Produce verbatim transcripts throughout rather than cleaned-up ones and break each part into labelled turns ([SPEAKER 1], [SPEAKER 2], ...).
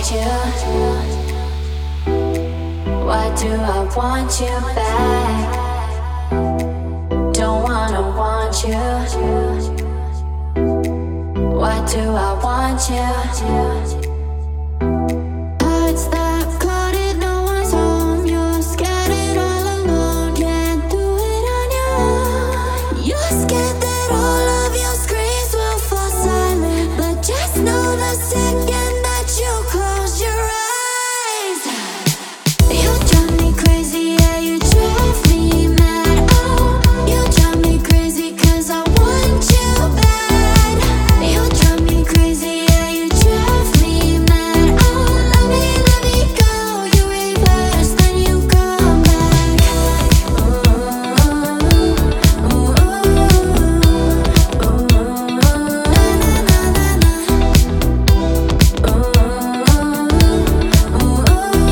[SPEAKER 1] want you? Why do I want you back? Don't wanna want you. Why do I want you? Hearts that clouded, no one's home. You're scattered all alone. Can't do it on your own. You're scared that all of your screams will fall silent, but just know the second that you close your eyes, you drive me crazy. Yeah, you drive me mad. Oh, you drive me crazy 'cause I want you bad. You drive me crazy. Yeah, you drive me mad. Oh, let me, let me go. You reverse, then you come back. Ooh, ooh, ooh, ooh, na na na na na. Ooh, ooh, ooh, ooh.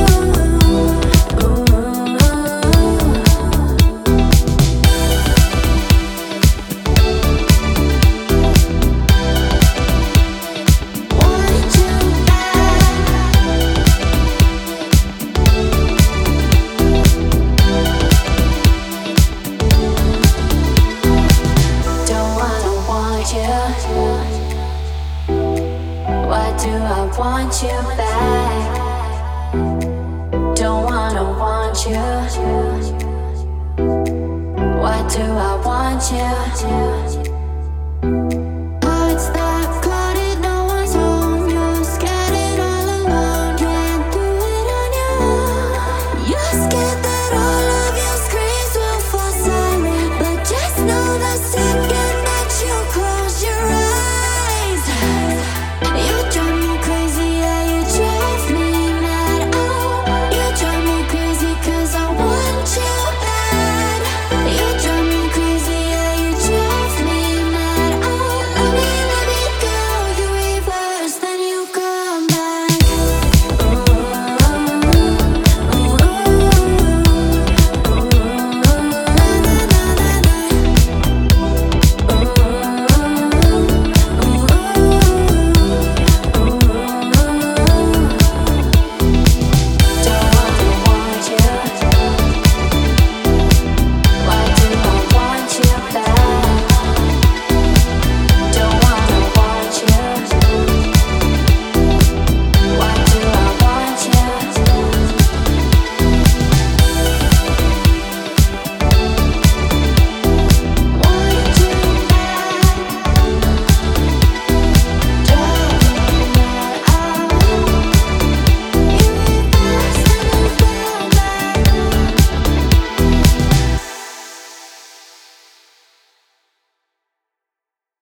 [SPEAKER 1] Want you back. Don't wanna want you. Why do I want you back? Don't wanna want you. Why do I want you?